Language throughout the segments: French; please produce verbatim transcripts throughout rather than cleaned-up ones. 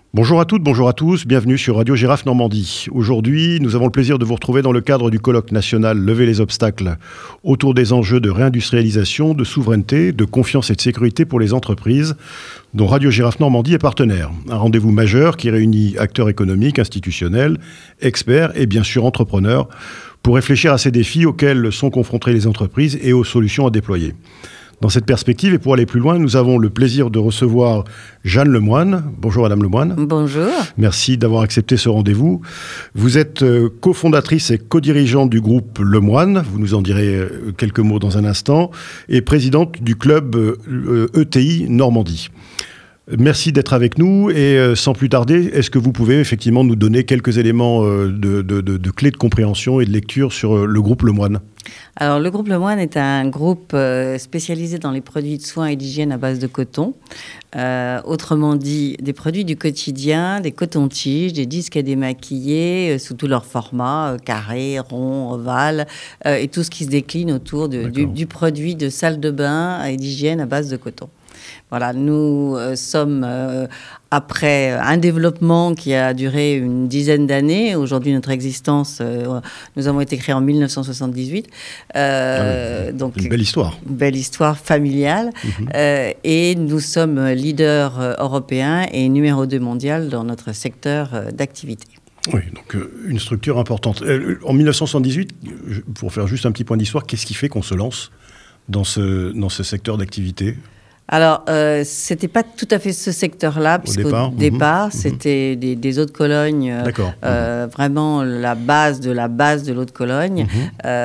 Bonjour à toutes, bonjour à tous, bienvenue sur Radio Girafe Normandie. Aujourd'hui, nous avons le plaisir de vous retrouver dans le cadre du colloque national Lever les obstacles autour des enjeux de réindustrialisation, de souveraineté, de confiance et de sécurité pour les entreprises, dont Radio Girafe Normandie est partenaire. Un rendez-vous majeur qui réunit acteurs économiques, institutionnels, experts et bien sûr entrepreneurs pour réfléchir à ces défis auxquels sont confrontées les entreprises et aux solutions à déployer. Dans cette perspective, et pour aller plus loin, nous avons le plaisir de recevoir Jeanne Lemoine. Bonjour Madame Lemoine. Bonjour. Merci d'avoir accepté ce rendez-vous. Vous êtes cofondatrice et co-dirigeante du groupe Lemoine, vous nous en direz quelques mots dans un instant, et présidente du club E T I Normandie. Merci d'être avec nous et sans plus tarder, est-ce que vous pouvez effectivement nous donner quelques éléments de, de, de, de clés de compréhension et de lecture sur le groupe Lemoine ? Alors, le groupe Lemoine est un groupe euh, spécialisé dans les produits de soins et d'hygiène à base de coton. Euh, autrement dit, des produits du quotidien, des cotons-tiges, des disques à démaquiller euh, sous tous leurs formats, euh, carrés, ronds, ovales, euh, et tout ce qui se décline autour de, du, du produit de salle de bain et d'hygiène à base de coton. Voilà, nous euh, sommes, euh, après un développement qui a duré une dizaine d'années, aujourd'hui notre existence, euh, nous avons été créés en dix-neuf cent soixante-dix-huit. Euh, ouais, donc, une belle histoire. Une belle histoire familiale. Mmh. Euh, et nous sommes leader euh, européen et numéro deux mondial dans notre secteur euh, d'activité. Oui, donc euh, une structure importante. Euh, en dix-neuf cent soixante-dix-huit, pour faire juste un petit point d'histoire, qu'est-ce qui fait qu'on se lance dans ce, dans ce secteur d'activité ? Alors, euh, c'était pas tout à fait ce secteur-là, puisqu'au départ, départ mmh. c'était des, des eaux de Cologne, euh, euh, mmh. vraiment la base de la base de l'eau de Cologne. Mmh.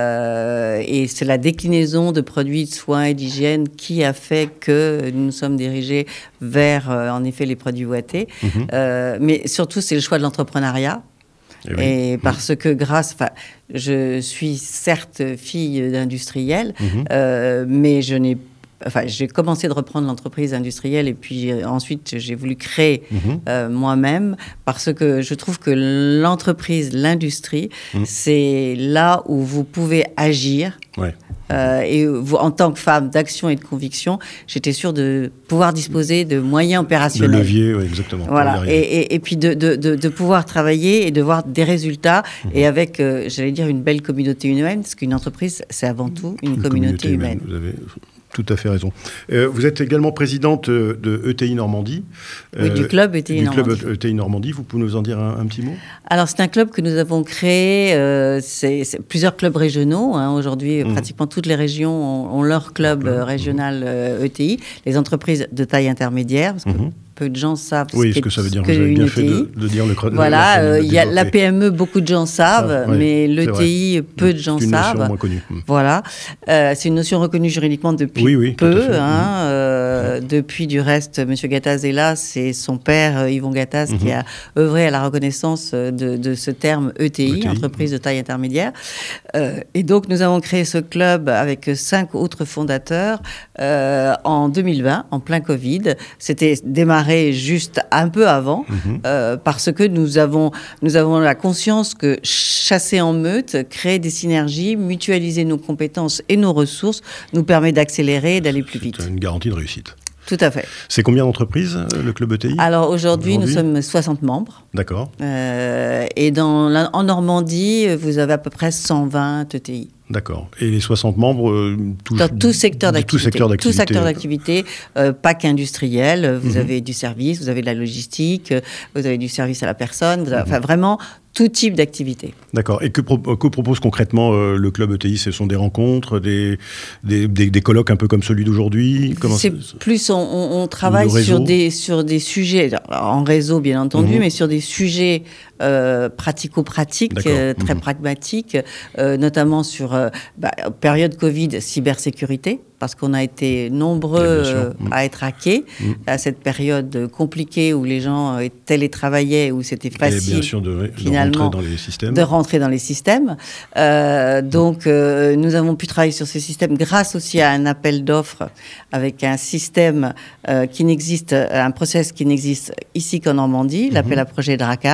Euh, et c'est la déclinaison de produits de soins et d'hygiène qui a fait que nous nous sommes dirigés vers, euh, en effet, les produits ouatés. Mmh. Euh, mais surtout, c'est le choix de l'entrepreneuriat. Et, oui. et parce mmh. que grâce, enfin, je suis certes fille d'industriel, mmh. euh, mais je n'ai Enfin, j'ai commencé de reprendre l'entreprise industrielle et puis euh, ensuite j'ai voulu créer mmh. euh, moi-même parce que je trouve que l'entreprise, l'industrie, mmh. c'est là où vous pouvez agir. Ouais. Euh, et vous, en tant que femme d'action et de conviction, j'étais sûre de pouvoir disposer de moyens opérationnels. De levier, oui, exactement. Voilà. Et, et, et puis de, de, de, de pouvoir travailler et de voir des résultats mmh. et avec, euh, j'allais dire, une belle communauté humaine, parce qu'une entreprise, c'est avant tout une, une communauté, communauté humaine. humaine. Vous avez tout à fait raison. Euh, vous êtes également présidente de E T I Normandie. Oui, euh, du club E T I du Normandie. Du club E T I Normandie. Vous pouvez nous en dire un, un petit mot ? Alors, c'est un club que nous avons créé. Euh, c'est, c'est plusieurs clubs régionaux. Hein. Aujourd'hui, mmh. pratiquement toutes les régions ont, ont leur club euh, régional euh, E T I. Les entreprises de taille intermédiaire, parce que mmh. peu de gens savent oui, ce que ça veut dire. Vous avez bien fait de, de dire le cre- Voilà, il euh, y a la P M E, beaucoup de gens savent, ah, ouais, mais l'E T I, peu de gens savent. C'est une savent. notion moins connue. Voilà, euh, c'est une notion reconnue juridiquement depuis oui, oui, peu. Hein, euh, mmh. Depuis, du reste, M. Gattaz est là, c'est son père, Yvon Gattaz, mmh. qui a œuvré à la reconnaissance de, de ce terme E T I, E T I, entreprise de taille intermédiaire. Euh, et donc, nous avons créé ce club avec cinq autres fondateurs euh, en deux mille vingt, en plein Covid. C'était démarré juste un peu avant, mmh. euh, parce que nous avons, nous avons la conscience que chasser en meute, créer des synergies, mutualiser nos compétences et nos ressources nous permet d'accélérer et d'aller plus vite. C'est une garantie de réussite. Tout à fait. C'est combien d'entreprises, le club E T I ? Alors aujourd'hui, aujourd'hui, nous sommes soixante membres. D'accord. Euh, et dans la, en Normandie, vous avez à peu près cent vingt E T I. D'accord. Et les soixante membres euh, tous, Dans tout secteur d'activité. Tout secteur d'activité. Tout secteur d'activité, euh, pas qu'industriel. Vous mmh. avez du service, vous avez de la logistique, vous avez du service à la personne. Vous avez, mmh. Enfin, vraiment tout type d'activité. D'accord. Et que, pro- que propose concrètement euh, le club E T I ? Ce sont des rencontres, des, des, des, des colloques un peu comme celui d'aujourd'hui ? Comment c'est, c'est plus, on, on travaille sur des, sur des sujets, en réseau bien entendu, mmh. mais sur des sujets euh, pratico-pratiques, euh, très mmh. pragmatiques, euh, notamment sur euh, bah, période Covid, cybersécurité, parce qu'on a été nombreux euh, à être hackés mmh. à cette période compliquée où les gens euh, télétravaillaient, où c'était facile bien sûr de, finalement de rentrer dans les systèmes. De rentrer dans les systèmes. Euh, donc, euh, nous avons pu travailler sur ces systèmes grâce aussi à un appel d'offres avec un système euh, qui n'existe, un process qui n'existe ici qu'en Normandie, mmh. l'appel à projet Dracar.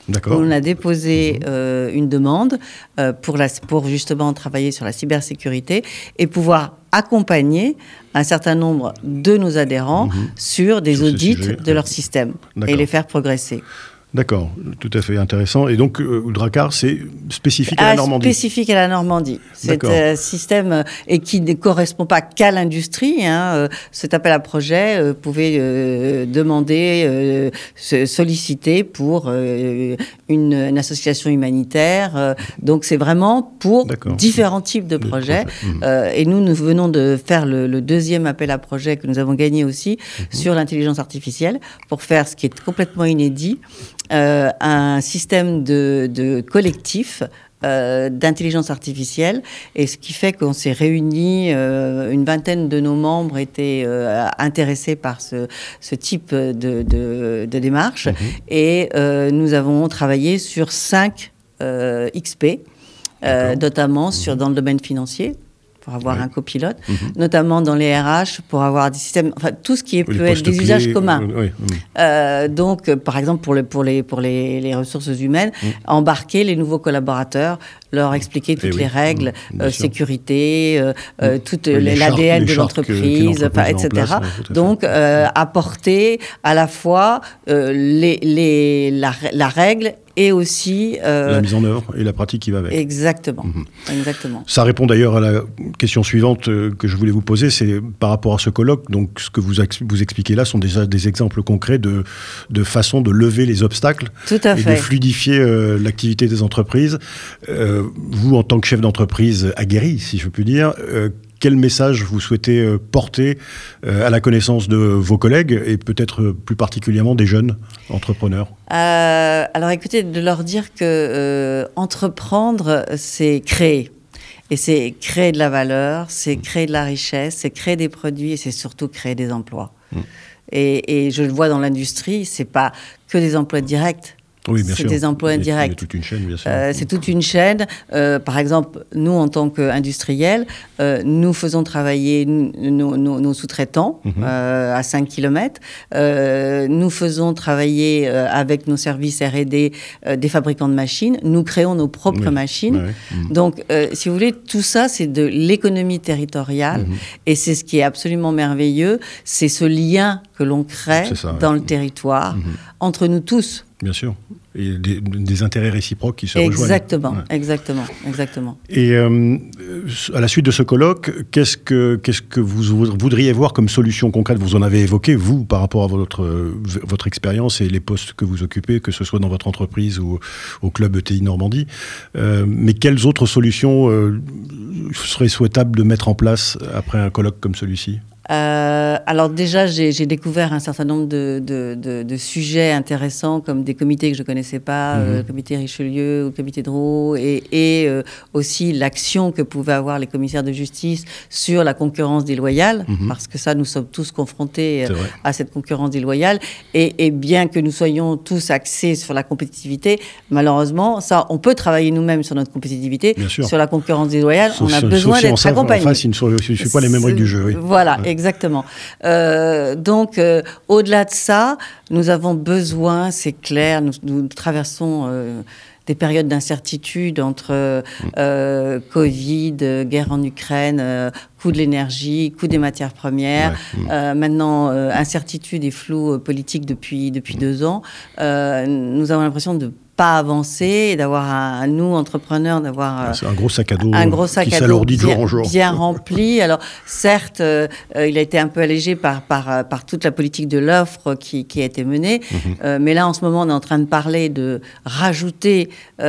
D'accord. On a déposé mmh. euh, une demande euh, pour, la, pour justement travailler sur la cybersécurité et pouvoir accompagner un certain nombre de nos adhérents mmh. sur des sur audits de leur système et les faire progresser. D'accord, tout à fait intéressant. Et donc, euh, Drakkar, c'est spécifique à ah, la Normandie. Spécifique à la Normandie. C'est un système euh, et qui ne correspond pas qu'à l'industrie. Hein. Euh, cet appel à projet, euh, pouvait euh, demander, euh, solliciter pour euh, une, une association humanitaire. Euh, donc, c'est vraiment pour D'accord. différents types de projets. projets. Mmh. Euh, et nous, nous venons de faire le, le deuxième appel à projet que nous avons gagné aussi mmh. sur l'intelligence artificielle pour faire ce qui est complètement inédit. Euh, un système de, de collectif euh, d'intelligence artificielle, et ce qui fait qu'on s'est réunis, euh, une vingtaine de nos membres étaient euh, intéressés par ce, ce type de, de, de démarche, mmh. et euh, nous avons travaillé sur cinq euh, X P, euh, notamment mmh. sur, dans le domaine financier, pour avoir oui. un copilote, mmh. notamment dans les R H, pour avoir des systèmes, enfin tout ce qui est, peut être des clés, usages communs. Euh, oui, oui. Euh, donc, euh, par exemple, pour, le, pour, les, pour les, les ressources humaines, mmh. embarquer les nouveaux collaborateurs, leur expliquer toutes Et les oui. règles, mmh. euh, sécurité, euh, mmh. euh, toute oui, l'A D N de l'entreprise, et cetera. Place, ouais, donc, euh, apporter à la fois euh, les, les, la, la règle et aussi... Euh, la mise en œuvre et la pratique qui va avec. Exactement. Mmh. Exactement. Ça répond d'ailleurs à la question suivante euh, que je voulais vous poser, c'est par rapport à ce colloque. Donc, ce que vous, vous expliquez là sont déjà des exemples concrets de, de façon de lever les obstacles Tout à et fait. de fluidifier euh, l'activité des entreprises. Euh, vous, en tant que chef d'entreprise aguerri, si je puis dire, euh, quel message vous souhaitez euh, porter euh, à la connaissance de vos collègues et peut-être euh, plus particulièrement des jeunes entrepreneurs ? euh, Alors écoutez, de leur dire que euh, entreprendre, c'est créer. Et c'est créer de la valeur, c'est créer de la richesse, c'est créer des produits et c'est surtout créer des emplois. Mmh. Et, et je le vois dans l'industrie, c'est pas que des emplois directs. Oui, bien c'est sûr. des emplois indirects. C'est toute une chaîne, bien sûr. Euh, c'est toute une chaîne. Euh, par exemple, nous, en tant qu'industriels, euh, nous faisons travailler nos, nos, nos sous-traitants mm-hmm. euh, à cinq kilomètres. Euh, nous faisons travailler euh, avec nos services R et D euh, des fabricants de machines. Nous créons nos propres oui. machines. Ouais, ouais. Mm-hmm. Donc, euh, si vous voulez, tout ça, c'est de l'économie territoriale. Mm-hmm. Et c'est ce qui est absolument merveilleux. C'est ce lien que l'on crée ça, dans ouais. le territoire mm-hmm. entre nous tous. Bien sûr. Et des, des intérêts réciproques qui se exactement, rejoignent. Ouais. Exactement, exactement. Et euh, à la suite de ce colloque, qu'est-ce que, qu'est-ce que vous voudriez voir comme solution concrète ? Vous en avez évoqué, vous, par rapport à votre, votre expérience et les postes que vous occupez, que ce soit dans votre entreprise ou au club E T I Normandie. Euh, mais quelles autres solutions euh, seraient souhaitables de mettre en place après un colloque comme celui-ci ? Euh, alors déjà, j'ai, j'ai découvert un certain nombre de, de, de, de sujets intéressants, comme des comités que je ne connaissais pas, mmh. euh, le comité Richelieu, le comité Drouot, et, et euh, aussi l'action que pouvaient avoir les commissaires de justice sur la concurrence déloyale, mmh. parce que ça, nous sommes tous confrontés euh, à cette concurrence déloyale, et, et bien que nous soyons tous axés sur la compétitivité, malheureusement, ça, on peut travailler nous-mêmes sur notre compétitivité, sur la concurrence déloyale, sauf, on a besoin d'être accompagné. En face, il ne suffit pas les mêmes règles du jeu. Oui. Voilà, ouais. Exactement. Euh, donc, euh, au-delà de ça, nous avons besoin, c'est clair, nous, nous traversons euh, des périodes d'incertitude entre euh, Covid, guerre en Ukraine, euh, coût de l'énergie, coût des matières premières, ouais. euh, maintenant euh, incertitude et flou politique depuis, depuis mmh. deux ans. Euh, nous avons l'impression de pas avancer et d'avoir un, nous entrepreneurs d'avoir c'est un gros sac à dos un gros sac qui à s'alourdit dos bien, de jour en jour bien rempli. Alors certes euh, il a été un peu allégé par par par toute la politique de l'offre qui qui a été menée, mm-hmm. euh, mais là en ce moment on est en train de parler de rajouter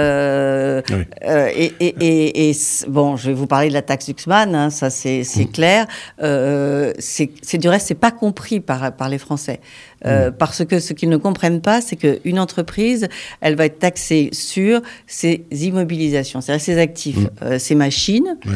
euh, oui. euh, et, et, et, et bon je vais vous parler de la taxe Huxman, hein, ça c'est c'est mm. clair. Euh, c'est c'est du reste c'est pas compris par par les Français. Euh, mmh. Parce que ce qu'ils ne comprennent pas, c'est qu'une entreprise, elle va être taxée sur ses immobilisations, c'est-à-dire ses actifs, mmh. euh, ses machines, ouais.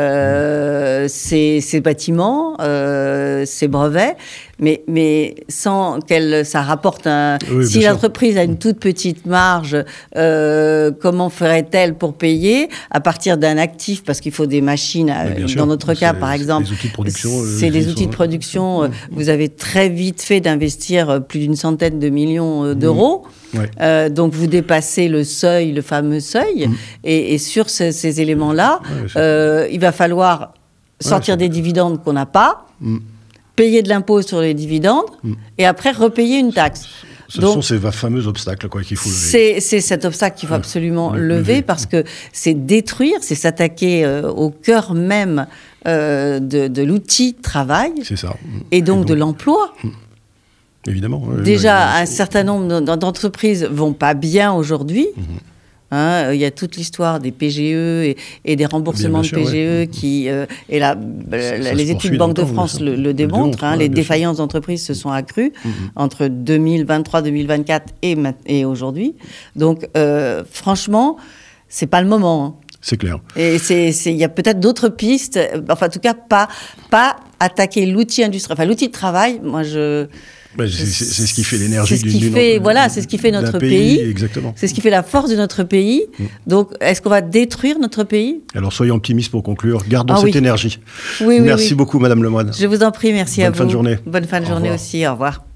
euh, mmh. ses, ses bâtiments, euh, ses brevets, mais, mais sans qu'elle, ça rapporte un... Oui, si l'entreprise sûr. a une toute petite marge, euh, comment ferait-elle pour payer à partir d'un actif, parce qu'il faut des machines, à, dans sûr. notre cas, c'est, par exemple, des outils de production, c'est des outils de production, mmh. vous avez très vite fait d'investir investir plus d'une centaine de millions d'euros. Mmh. Ouais. Euh, donc, vous dépassez le seuil, le fameux seuil. Mmh. Et, et sur ce, ces éléments-là, ouais, euh, il va falloir sortir ouais, des dividendes qu'on n'a pas, mmh. payer de l'impôt sur les dividendes, mmh. et après repayer une taxe. Ce Donc, sont ces fameux obstacles quoi, qu'il faut lever. C'est, c'est cet obstacle qu'il faut absolument ouais, lever, lever parce que c'est détruire, c'est s'attaquer euh, au cœur même euh, de, de l'outil de travail. C'est ça. Et donc, et donc de l'emploi. Évidemment. Déjà, oui, un certain nombre d'entreprises ne vont pas bien aujourd'hui. Mmh. Hein, il y a toute l'histoire des P G E et, et des remboursements sûr, de P G E ouais. qui euh, et la, ça, ça les études Banque de France le, le démontrent. Hein, ouais, les défaillances sûr. d'entreprises se sont accrues mm-hmm. entre deux mille vingt-trois deux mille vingt-quatre et, et aujourd'hui. Donc, euh, franchement, c'est pas le moment. Hein. C'est clair. Et c'est, c'est, il y a peut-être d'autres pistes. Enfin, en tout cas, pas, pas attaquer l'outil industriel, enfin l'outil de travail. Moi, je Ben, c'est, c'est, c'est ce qui fait l'énergie c'est ce qui d'une, fait, d'une, voilà, c'est ce qui fait notre pays, pays. Exactement. C'est ce qui fait la force de notre pays. Mmh. Donc, est-ce qu'on va détruire notre pays ? Alors, soyons optimistes pour conclure. Gardons ah, cette oui. énergie. Oui, oui, merci oui. beaucoup, Madame Lemoine. Je vous en prie, merci Bonne à vous. Bonne fin de journée. Bonne fin de journée aussi. Au revoir.